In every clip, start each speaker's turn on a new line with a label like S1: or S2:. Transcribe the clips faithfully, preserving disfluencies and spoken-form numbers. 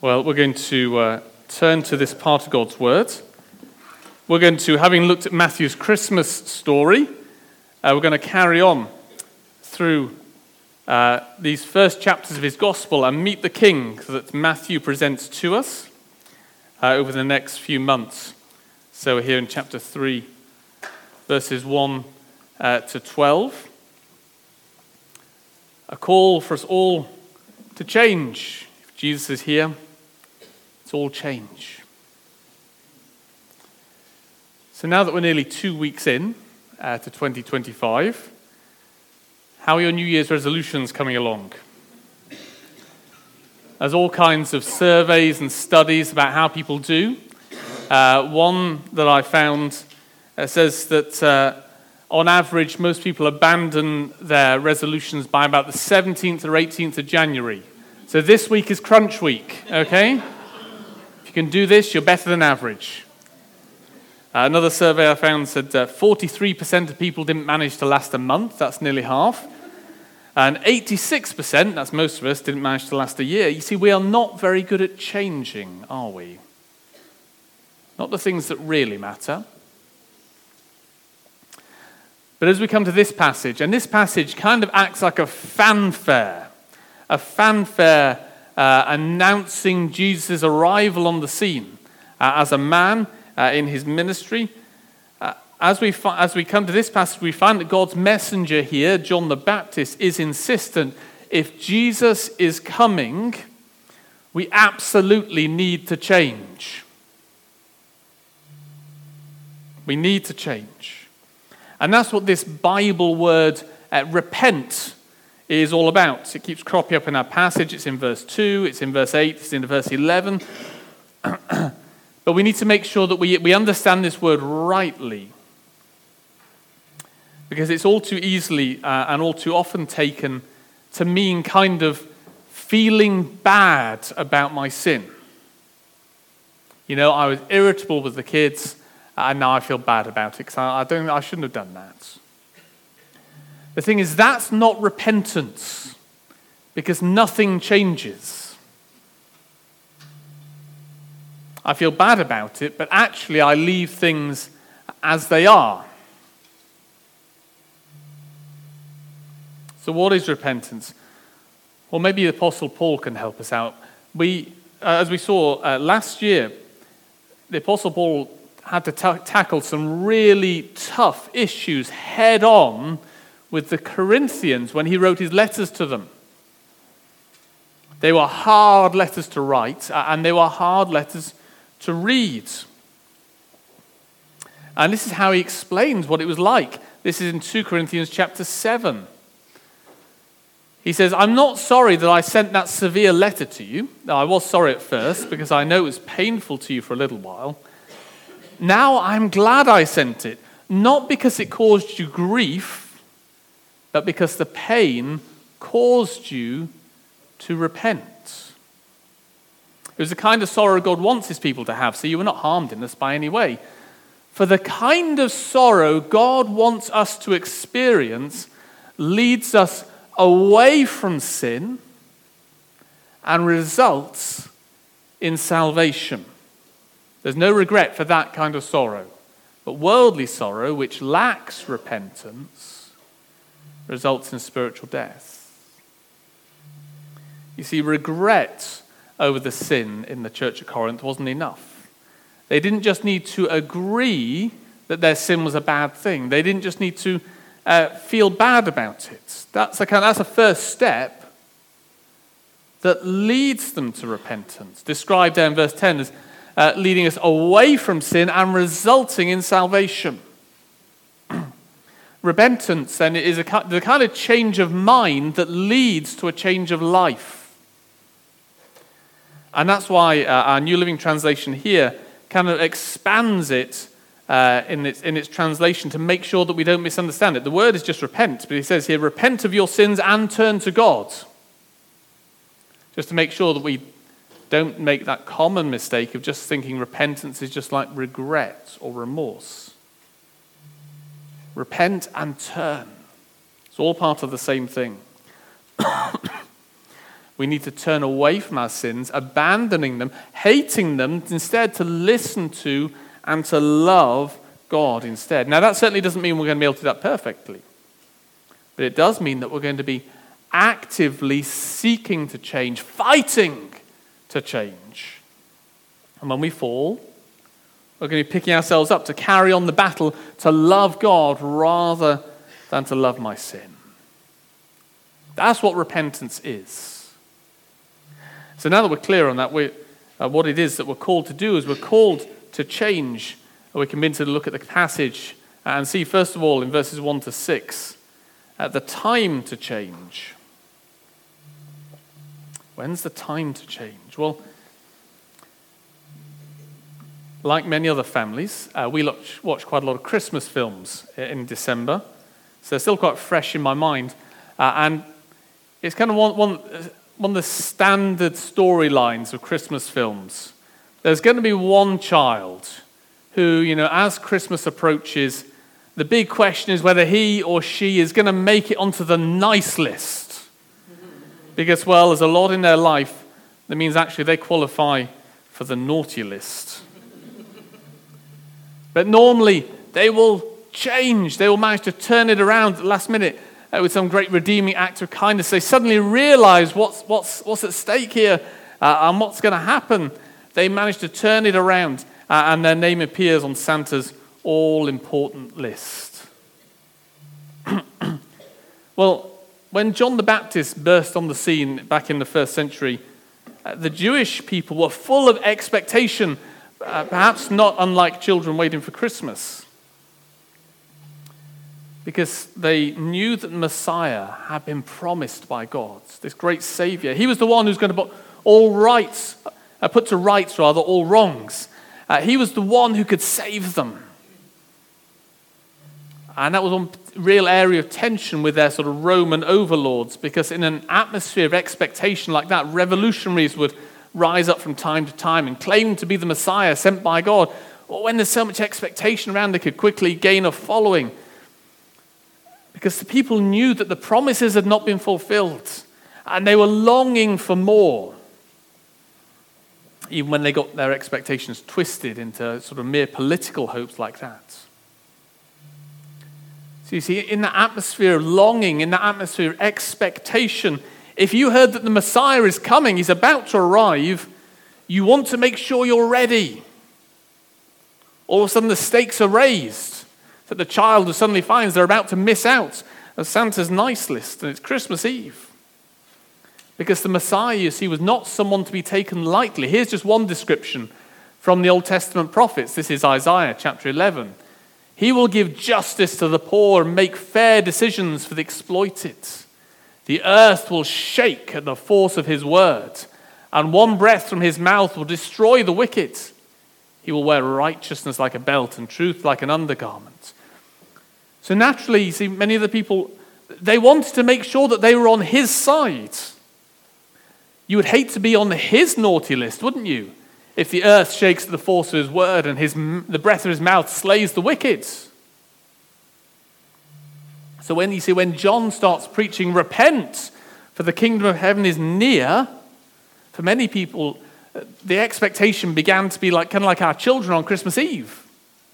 S1: Well, we're going to uh, turn to this part of God's Word. We're going to, having looked at Matthew's Christmas story, uh, we're going to carry on through uh, these first chapters of his Gospel and meet the King that Matthew presents to us uh, over the next few months. So we're here in chapter three, verses one uh, to twelve. A call for us all to change. If Jesus is here, it's all change. So now that we're nearly two weeks in uh, to twenty twenty-five, how are your New Year's resolutions coming along? There's all kinds of surveys and studies about how people do. Uh, one that I found uh, says that uh, on average, most people abandon their resolutions by about the seventeenth or eighteenth of January. So this week is crunch week, okay? If you can do this, you're better than average. Uh, another survey I found said uh, forty-three percent of people didn't manage to last a month. That's nearly half. And eighty-six percent, that's most of us, didn't manage to last a year. You see, we are not very good at changing, are we? Not the things that really matter. But as we come to this passage, and this passage kind of acts like a fanfare, a fanfare uh, announcing Jesus' arrival on the scene uh, as a man uh, in his ministry. Uh, as we fi- as we come to this passage, we find that God's messenger here, John the Baptist, is insistent. If Jesus is coming, we absolutely need to change. We need to change. And that's what this Bible word, uh, repent, is all about. It keeps cropping up in our passage. It's in verse two, it's in verse eight, it's in verse eleven. But we need to make sure that we, we understand this word rightly. Because it's all too easily uh, and all too often taken to mean kind of feeling bad about my sin. You know, I was irritable with the kids, and now I feel bad about it because I, I don't. I shouldn't have done that. The thing is, that's not repentance, because nothing changes. I feel bad about it, but actually I leave things as they are. So what is repentance? Well, maybe the Apostle Paul can help us out. We, uh, as we saw uh, last year, the Apostle Paul had to ta- tackle some really tough issues head on with the Corinthians when he wrote his letters to them. They were hard letters to write, and they were hard letters to read. And this is how he explains what it was like. This is in two Corinthians chapter seven. He says, I'm not sorry that I sent that severe letter to you. Now, I was sorry at first because I know it was painful to you for a little while. Now I'm glad I sent it, not because it caused you grief, but because the pain caused you to repent. It was the kind of sorrow God wants his people to have, so you were not harmed in this by any way. For the kind of sorrow God wants us to experience leads us away from sin and results in salvation. There's no regret for that kind of sorrow. But worldly sorrow, which lacks repentance, results in spiritual death. You see, regret over the sin in the church at Corinth wasn't enough. They didn't just need to agree that their sin was a bad thing. They didn't just need to uh, feel bad about it. That's a, kind of, that's a first step that leads them to repentance. Described there in verse ten as Uh, leading us away from sin and resulting in salvation. Repentance, then, is a, the kind of change of mind that leads to a change of life. And that's why uh, our New Living Translation here kind of expands it uh, in, its, in its translation to make sure that we don't misunderstand it. The word is just repent, but he says here, repent of your sins and turn to God. Just to make sure that we don't make that common mistake of just thinking repentance is just like regret or remorse. Repent and turn. It's all part of the same thing. We need to turn away from our sins, abandoning them, hating them, instead to listen to and to love God instead. Now, that certainly doesn't mean we're going to be able to do that perfectly. But it does mean that we're going to be actively seeking to change, fighting to change. And when we fall, we're going to be picking ourselves up to carry on the battle to love God rather than to love my sin. That's what repentance is. So now that we're clear on that, we, uh, what it is that we're called to do is we're called to change. We can begin to look at the passage and see, first of all, in verses one to six, at the time to change. When's the time to change? Well, like many other families, uh, we watch, watch quite a lot of Christmas films in December, so they're still quite fresh in my mind. Uh, and it's kind of one, one, one of the standard storylines of Christmas films. There's going to be one child who, you know, as Christmas approaches, the big question is whether he or she is going to make it onto the nice list. Because, well, there's a lot in their life that means actually they qualify for the naughty list. But normally, they will change. They will manage to turn it around at the last minute uh, with some great redeeming act of kindness. They suddenly realize what's, what's, what's at stake here uh, and what's going to happen. They manage to turn it around, uh, and their name appears on Santa's all-important list. Well, when John the Baptist burst on the scene back in the first century, uh, the Jewish people were full of expectation, uh, perhaps not unlike children waiting for Christmas, because they knew that Messiah had been promised by God, this great Savior. He was the one who's going to put all rights, uh, put to rights rather, all wrongs. Uh, he was the one who could save them. And that was one real area of tension with their sort of Roman overlords, because in an atmosphere of expectation like that, revolutionaries would rise up from time to time and claim to be the Messiah sent by God. Or when there's so much expectation around, they could quickly gain a following, because the people knew that the promises had not been fulfilled and they were longing for more, even when they got their expectations twisted into sort of mere political hopes like that. So you see, in that atmosphere of longing, in that atmosphere of expectation, if you heard that the Messiah is coming, he's about to arrive, you want to make sure you're ready. All of a sudden the stakes are raised, that the child who suddenly finds they're about to miss out of Santa's nice list, and it's Christmas Eve. Because the Messiah, you see, was not someone to be taken lightly. Here's just one description from the Old Testament prophets. This is Isaiah chapter eleven. He will give justice to the poor and make fair decisions for the exploited. The earth will shake at the force of his word, and one breath from his mouth will destroy the wicked. He will wear righteousness like a belt and truth like an undergarment. So naturally, you see, many of the people, they wanted to make sure that they were on his side. You would hate to be on his naughty list, wouldn't you? If the earth shakes at the force of his word and his, the breath of his mouth slays the wicked. So when you see, when John starts preaching, repent, for the kingdom of heaven is near, for many people, the expectation began to be like kind of like our children on Christmas Eve.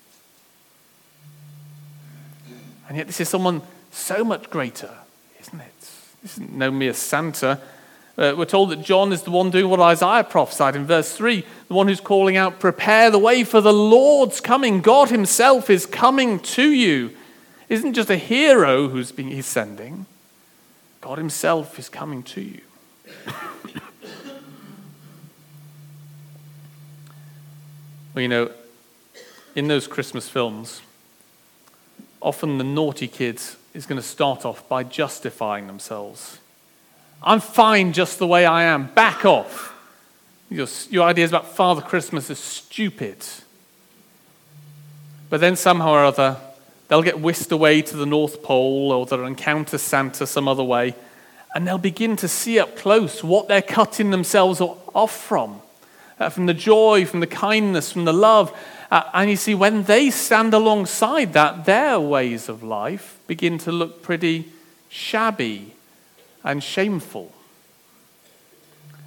S1: And yet this is someone so much greater, isn't it? This isn't no mere Santa. Uh, we're told that John is the one doing what Isaiah prophesied in verse three, the one who's calling out, prepare the way for the Lord's coming. God himself is coming to you. Isn't just a hero who's being, he's sending. God himself is coming to you. Well, you know, in those Christmas films, often the naughty kid is going to start off by justifying themselves. I'm fine just the way I am. Back off. Your, your ideas about Father Christmas are stupid. But then somehow or other, they'll get whisked away to the North Pole, or they'll encounter Santa some other way, and they'll begin to see up close what they're cutting themselves off from. Uh, from the joy, from the kindness, from the love. Uh, and you see, when they stand alongside that, their ways of life begin to look pretty shabby and shameful.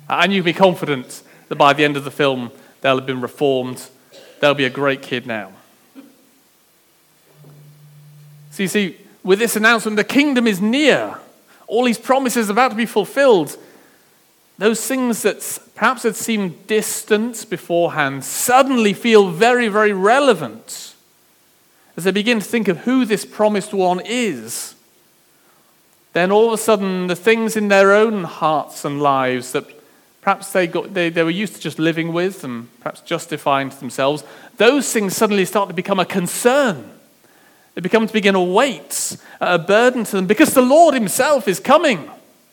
S1: And you can be confident that by the end of the film, they'll have been reformed. They'll be a great kid now. So you see, with this announcement, the kingdom is near. All these promises are about to be fulfilled. Those things that perhaps had seemed distant beforehand suddenly feel very, very relevant as they begin to think of who this promised one is. Then all of a sudden, the things in their own hearts and lives that perhaps they, got, they, they were used to just living with and perhaps justifying to themselves, those things suddenly start to become a concern. They become to begin a weight, a burden to them, because the Lord himself is coming.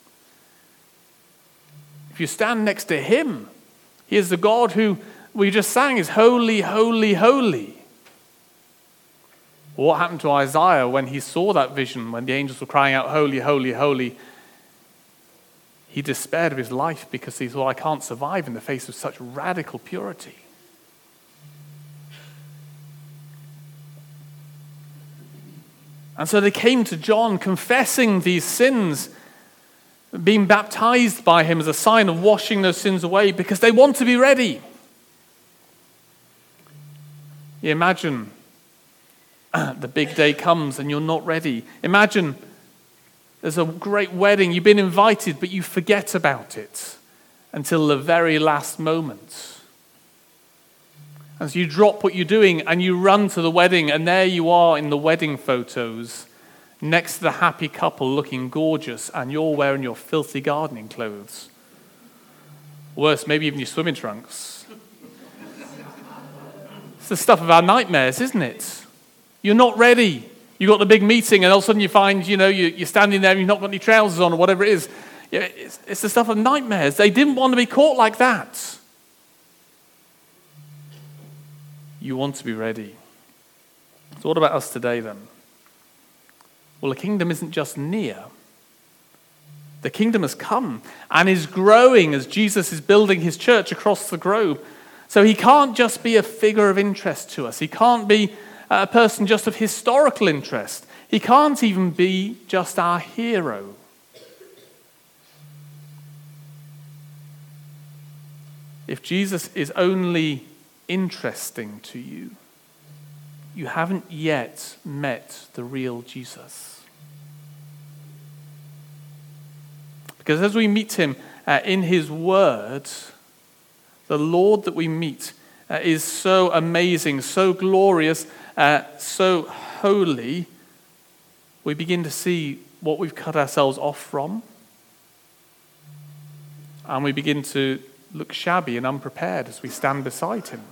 S1: If you stand next to him, he is the God who we just sang is holy, holy, holy. What happened to Isaiah when he saw that vision, when the angels were crying out, holy, holy, holy? He despaired of his life because he thought, I can't survive in the face of such radical purity. And so they came to John confessing these sins, being baptized by him as a sign of washing those sins away because they want to be ready. You imagine the big day comes and you're not ready. Imagine there's a great wedding, you've been invited, but you forget about it until the very last moment. And so you drop what you're doing and you run to the wedding, and there you are in the wedding photos next to the happy couple looking gorgeous, and you're wearing your filthy gardening clothes. Worse, maybe even your swimming trunks. It's the stuff of our nightmares, isn't it? You're not ready. You've got the big meeting, and all of a sudden you find, you know, you're standing there and you've not got any trousers on or whatever it is. It's, it's the stuff of nightmares. They didn't want to be caught like that. You want to be ready. So what about us today then? Well, the kingdom isn't just near. The kingdom has come and is growing as Jesus is building his church across the globe. So he can't just be a figure of interest to us. He can't be a person just of historical interest. He can't even be just our hero. If Jesus is only interesting to you, you haven't yet met the real Jesus. Because as we meet him uh, in his word, the Lord that we meet uh, is so amazing, so glorious, uh, so holy, we begin to see what we've cut ourselves off from, and we begin to look shabby and unprepared as we stand beside him.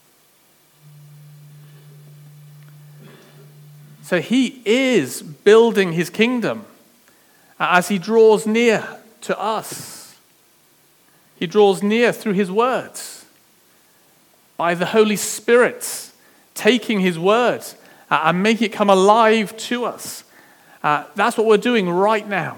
S1: So he is building his kingdom as he draws near to us. He draws near through his words, by the Holy Spirit taking his word uh, and making it come alive to us. Uh, that's what we're doing right now.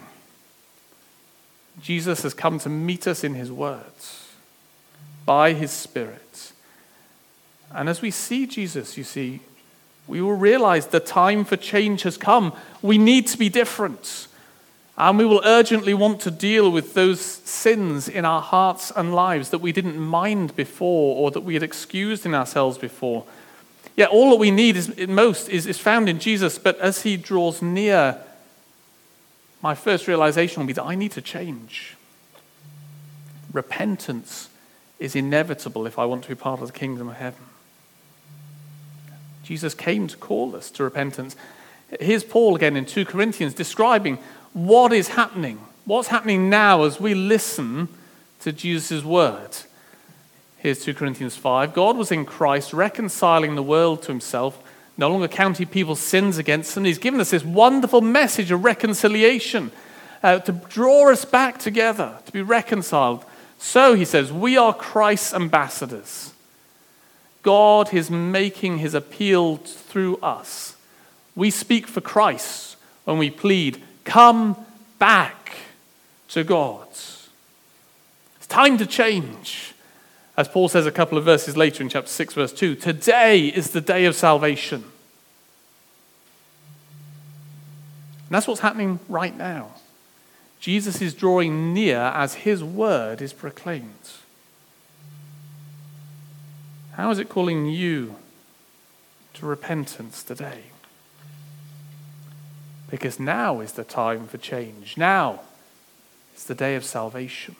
S1: Jesus has come to meet us in his words, by his Spirit. And as we see Jesus, you see, we will realize the time for change has come. We need to be different. And we will urgently want to deal with those sins in our hearts and lives that we didn't mind before or that we had excused in ourselves before. Yet all that we need is most is, is found in Jesus. But as he draws near, my first realization will be that I need to change. Repentance is inevitable if I want to be part of the kingdom of heaven. Jesus came to call us to repentance. Here's Paul again in Second Corinthians describing what is happening. What's happening now as we listen to Jesus' word. Here's Second Corinthians five. God was in Christ reconciling the world to himself, no longer counting people's sins against them. He's given us this wonderful message of reconciliation uh, to draw us back together, to be reconciled. So, he says, we are Christ's ambassadors. God is making his appeal through us. We speak for Christ when we plead, come back to God. It's time to change. As Paul says a couple of verses later in chapter six, verse two, today is the day of salvation. And that's what's happening right now. Jesus is drawing near as his word is proclaimed. How is it calling you to repentance today? Because now is the time for change. Now is the day of salvation.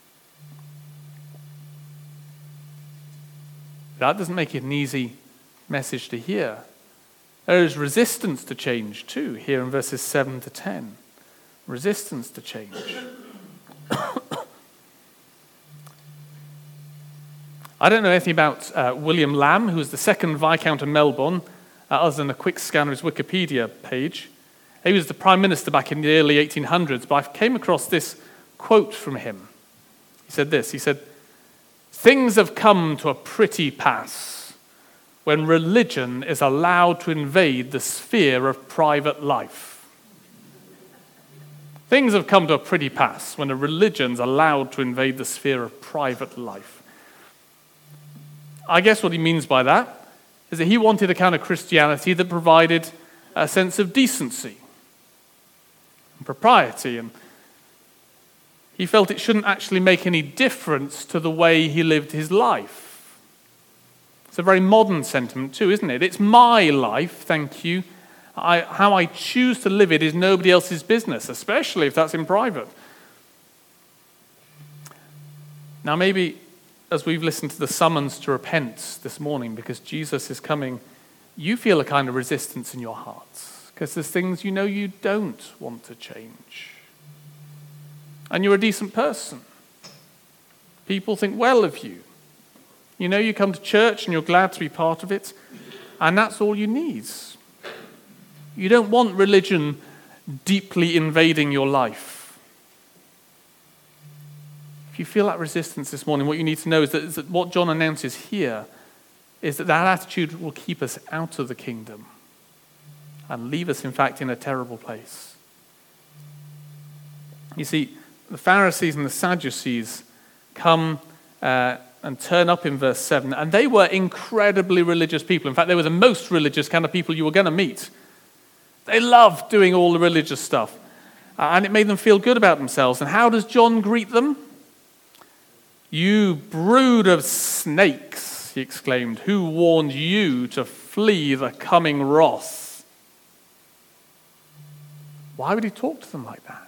S1: That doesn't make it an easy message to hear. There is resistance to change too, here in verses seven to ten. Resistance to change. I don't know anything about uh, William Lamb, who was the second Viscount of Melbourne, uh, other than a quick scan of his Wikipedia page. He was the Prime Minister back in the early eighteen hundreds, but I came across this quote from him. He said this, he said, "Things have come to a pretty pass when religion is allowed to invade the sphere of private life." Things have come to a pretty pass when a religion's allowed to invade the sphere of private life. I guess what he means by that is that he wanted a kind of Christianity that provided a sense of decency and propriety, and he felt it shouldn't actually make any difference to the way he lived his life. It's a very modern sentiment too, isn't it? It's my life, thank you. I, how I choose to live it is nobody else's business, especially if that's in private. Now maybe as we've listened to the summons to repent this morning because Jesus is coming, you feel a kind of resistance in your hearts because there's things you know you don't want to change. And you're a decent person. People think well of you. You know you come to church and you're glad to be part of it, and that's all you need. You don't want religion deeply invading your life. If you feel that resistance this morning, what you need to know is that, is that what John announces here is that that attitude will keep us out of the kingdom and leave us, in fact, in a terrible place. You see, the Pharisees and the Sadducees come uh, and turn up in verse seven, and they were incredibly religious people. In fact, they were the most religious kind of people you were going to meet. They loved doing all the religious stuff, uh, and it made them feel good about themselves. And how does John greet them? "You brood of snakes," he exclaimed, "who warned you to flee the coming wrath?" Why would he talk to them like that?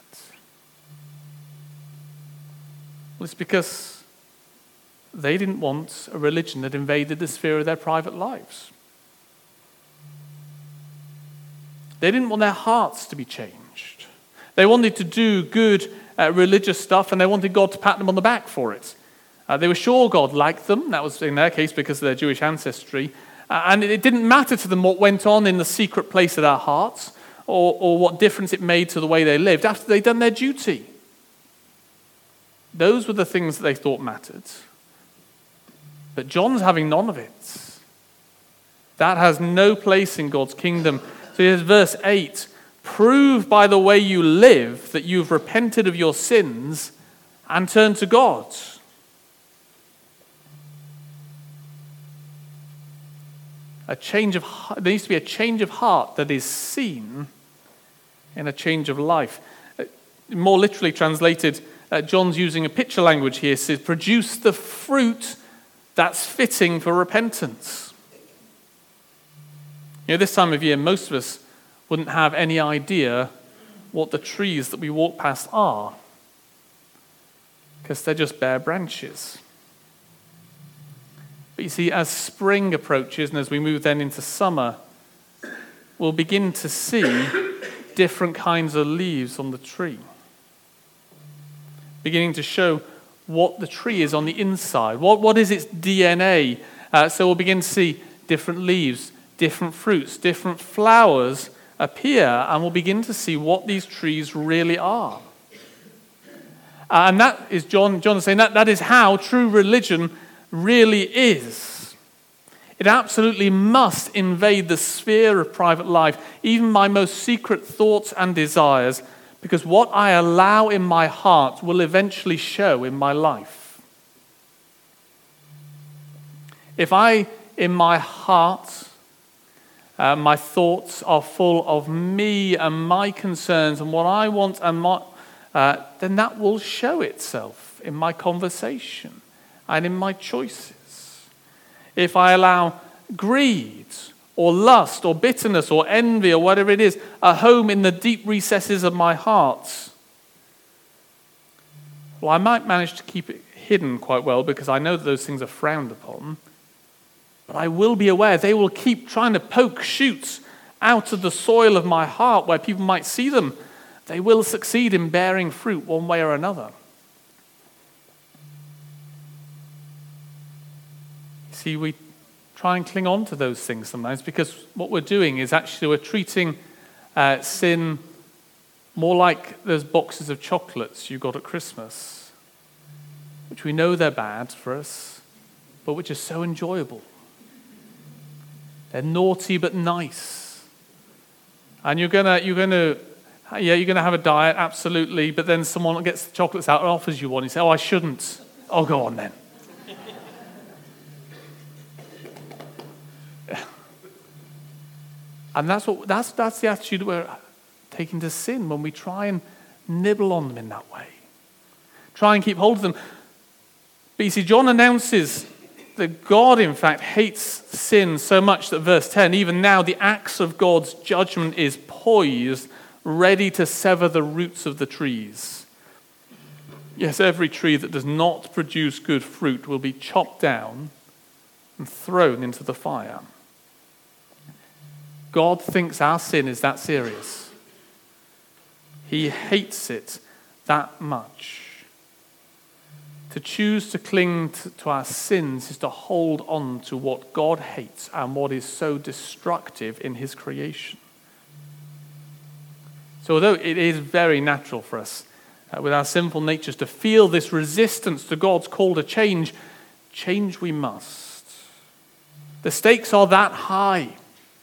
S1: Well, it's because they didn't want a religion that invaded the sphere of their private lives. They didn't want their hearts to be changed. They wanted to do good uh, religious stuff, and they wanted God to pat them on the back for it. Uh, they were sure God liked them. That was in their case because of their Jewish ancestry. Uh, and it, it didn't matter to them what went on in the secret place of their hearts or, or what difference it made to the way they lived after they'd done their duty. Those were the things that they thought mattered. But John's having none of it. That has no place in God's kingdom. So here's verse eight. "Prove by the way you live that you've repented of your sins and turned to God." A change of heart, there needs to be a change of heart that is seen in a change of life. More literally translated, uh, John's using a picture language here. It says, produce the fruit that's fitting for repentance. You know, this time of year, most of us wouldn't have any idea what the trees that we walk past are, because they're just bare branches. But you see, as spring approaches and as we move then into summer, we'll begin to see different kinds of leaves on the tree, beginning to show what the tree is on the inside. What, what is its D N A? Uh, so we'll begin to see different leaves, different fruits, different flowers appear, and we'll begin to see what these trees really are. Uh, and that is, John, John is saying, that, that is how true religion really is. It absolutely must invade the sphere of private life, even my most secret thoughts and desires, because what I allow in my heart will eventually show in my life. If I, in my heart, uh, my thoughts are full of me and my concerns and what I want and my, uh, then that will show itself in my conversation and in my choices. If I allow greed or lust or bitterness or envy or whatever it is a home in the deep recesses of my heart, well, I might manage to keep it hidden quite well because I know that those things are frowned upon, but I will be aware they will keep trying to poke shoots out of the soil of my heart where people might see them. They will succeed in bearing fruit one way or another. See, we try and cling on to those things sometimes because what we're doing is actually we're treating uh, sin more like those boxes of chocolates you got at Christmas, which we know they're bad for us, but which are so enjoyable. They're naughty but nice. And you're gonna, you're gonna, yeah, you're gonna have a diet, absolutely. But then someone gets the chocolates out and offers you one. You say, "Oh, I shouldn't." "Oh, go on then." And that's what that's that's the attitude we're taking to sin when we try and nibble on them in that way, try and keep hold of them. But you see, John announces that God, in fact, hates sin so much that verse ten, even now the axe of God's judgment is poised, ready to sever the roots of the trees. Yes, every tree that does not produce good fruit will be chopped down and thrown into the fire. God thinks our sin is that serious. He hates it that much. To choose to cling to, to our sins is to hold on to what God hates and what is so destructive in his creation. So although it is very natural for us, uh, with our sinful natures, to feel this resistance to God's call to change, change we must. The stakes are that high.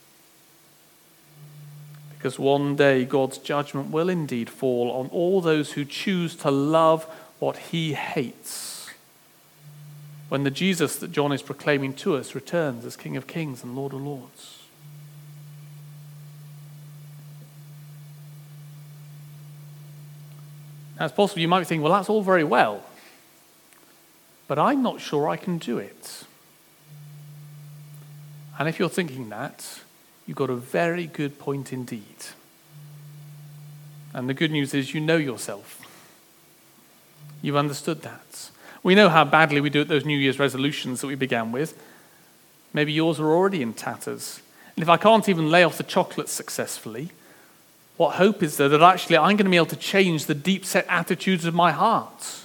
S1: Because one day God's judgment will indeed fall on all those who choose to love what he hates, when the Jesus that John is proclaiming to us returns as King of Kings and Lord of Lords. Now it's possible you might be thinking, well, that's all very well, but I'm not sure I can do it. And if you're thinking that, you've got a very good point indeed. And the good news is you know yourself. You've understood that. We know how badly we do at those New Year's resolutions that we began with. Maybe yours are already in tatters. And if I can't even lay off the chocolate successfully, what hope is there that actually I'm going to be able to change the deep-set attitudes of my heart?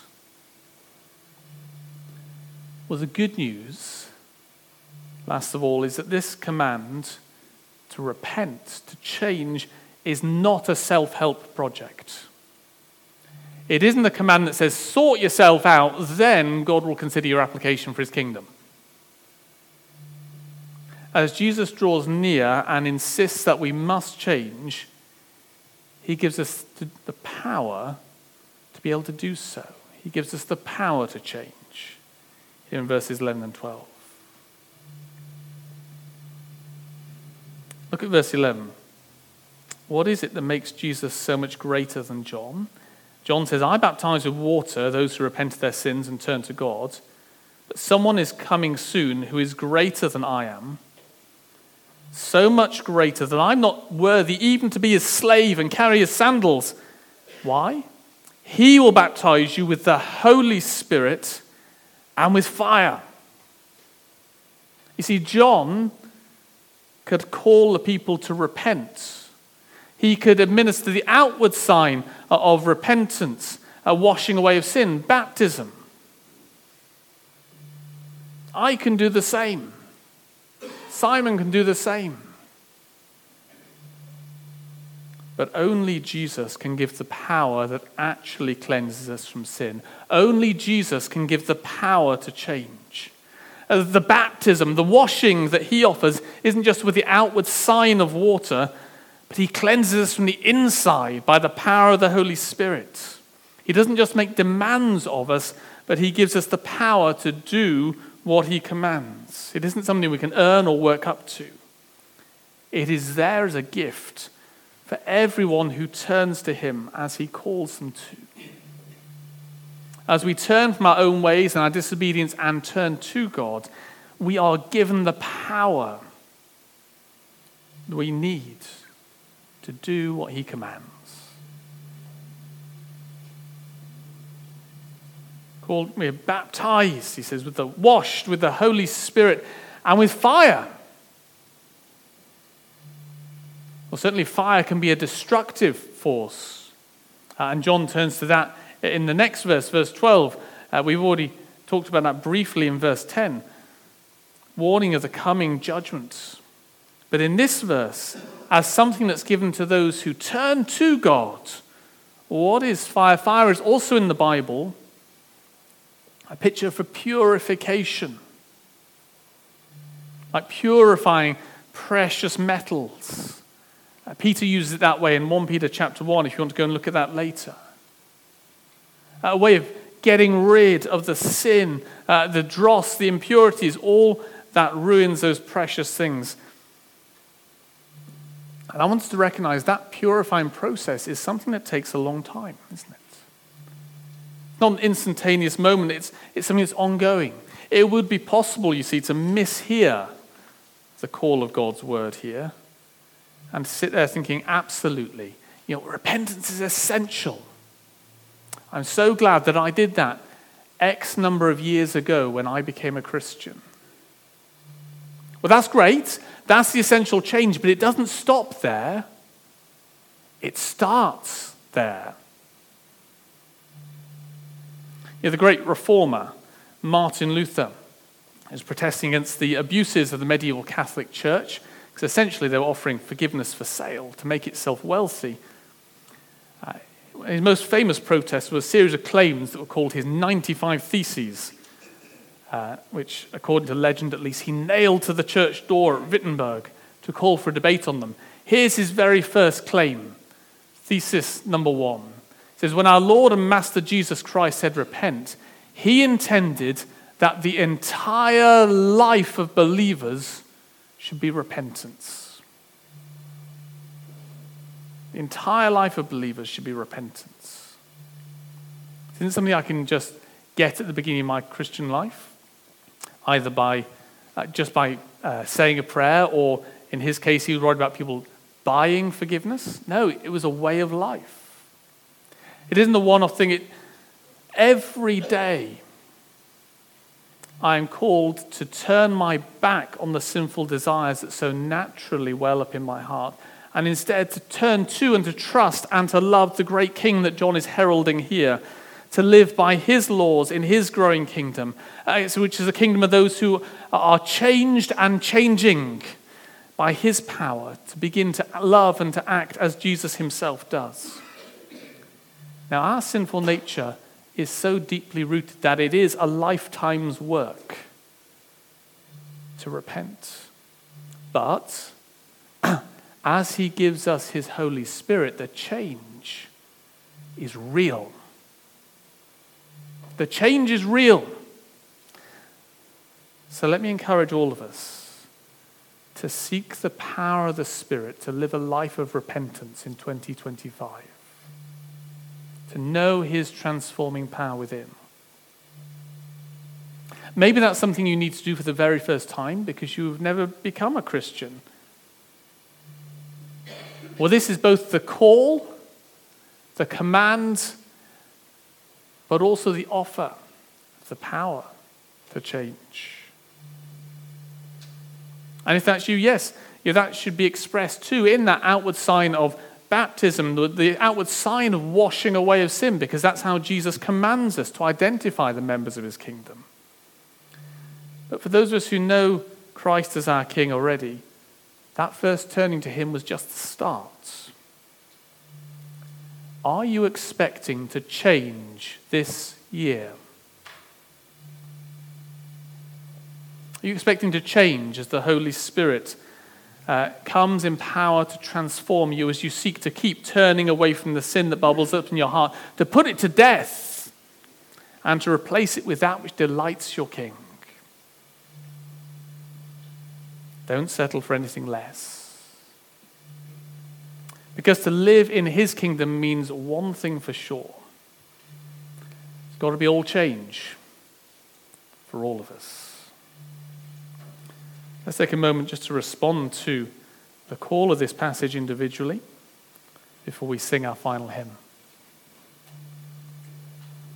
S1: Well, the good news, last of all, is that this command to repent, to change, is not a self-help project. It isn't a command that says, sort yourself out, then God will consider your application for his kingdom. As Jesus draws near and insists that we must change, he gives us the power to be able to do so. He gives us the power to change. Here in verses eleven and twelve. Look at verse eleven. What is it that makes Jesus so much greater than John? John says, I baptize with water those who repent of their sins and turn to God. But someone is coming soon who is greater than I am. So much greater that I'm not worthy even to be his slave and carry his sandals. Why? He will baptize you with the Holy Spirit and with fire. You see, John could call the people to repent. He could administer the outward sign of repentance, a washing away of sin, baptism. I can do the same. Simon can do the same. But only Jesus can give the power that actually cleanses us from sin. Only Jesus can give the power to change. Uh, the baptism, the washing that he offers isn't just with the outward sign of water, but he cleanses us from the inside by the power of the Holy Spirit. He doesn't just make demands of us, but he gives us the power to do what he commands. It isn't something we can earn or work up to. It is there as a gift for everyone who turns to him as he calls them to. As we turn from our own ways and our disobedience and turn to God, we are given the power that we need to do what he commands. Called, we are baptized, he says, with the washed with the Holy Spirit and with fire. Well, certainly fire can be a destructive force. Uh, and John turns to that in the next verse, verse twelve. Uh, we've already talked about that briefly in verse ten. Warning of the coming judgment. But in this verse, as something that's given to those who turn to God, what is fire? Fire is also in the Bible a picture for purification. Like purifying precious metals. Uh, Peter uses it that way in First Peter chapter one, if you want to go and look at that later. A way of getting rid of the sin, uh, the dross, the impurities, all that ruins those precious things. And I want us to recognize that purifying process is something that takes a long time, isn't it? It's not an instantaneous moment, it's, it's something that's ongoing. It would be possible, you see, to mishear the call of God's word here and sit there thinking, absolutely, you know, repentance is essential. I'm so glad that I did that X number of years ago when I became a Christian. Well, that's great. That's the essential change, but it doesn't stop there. It starts there. You know, the great reformer, Martin Luther, is protesting against the abuses of the medieval Catholic Church, because essentially they were offering forgiveness for sale to make itself wealthy. Uh, his most famous protest was a series of claims that were called his ninety-five Theses, uh, which, according to legend at least, he nailed to the church door at Wittenberg to call for a debate on them. Here's his very first claim, thesis number one. It says, when our Lord and Master Jesus Christ said repent, he intended that the entire life of believers should be repentance. The entire life of believers should be repentance. It isn't something I can just get at the beginning of my Christian life, either by uh, just by uh, saying a prayer, or in his case, he was worried about people buying forgiveness. No, it was a way of life. It isn't a one-off thing. It, every day, I am called to turn my back on the sinful desires that so naturally well up in my heart, and instead to turn to and to trust and to love the great King that John is heralding here, to live by his laws in his growing kingdom, uh, which is a kingdom of those who are changed and changing by his power, to begin to love and to act as Jesus himself does. Now, our sinful nature is so deeply rooted that it is a lifetime's work to repent. But as he gives us his Holy Spirit, the change is real. The change is real. So let me encourage all of us to seek the power of the Spirit to live a life of repentance in twenty twenty-five. To know his transforming power within. Maybe that's something you need to do for the very first time because you've never become a Christian. Well, this is both the call, the command, but also the offer of the power to change. And if that's you, yes, yeah, that should be expressed too in that outward sign of baptism, the, the outward sign of washing away of sin, because that's how Jesus commands us to identify the members of his kingdom. But for those of us who know Christ as our King already, that first turning to him was just the start. Are you expecting to change this year? Are you expecting to change as the Holy Spirit uh, comes in power to transform you as you seek to keep turning away from the sin that bubbles up in your heart, to put it to death and to replace it with that which delights your King? Don't settle for anything less. Because to live in his kingdom means one thing for sure. It's got to be all change for all of us. Let's take a moment just to respond to the call of this passage individually before we sing our final hymn.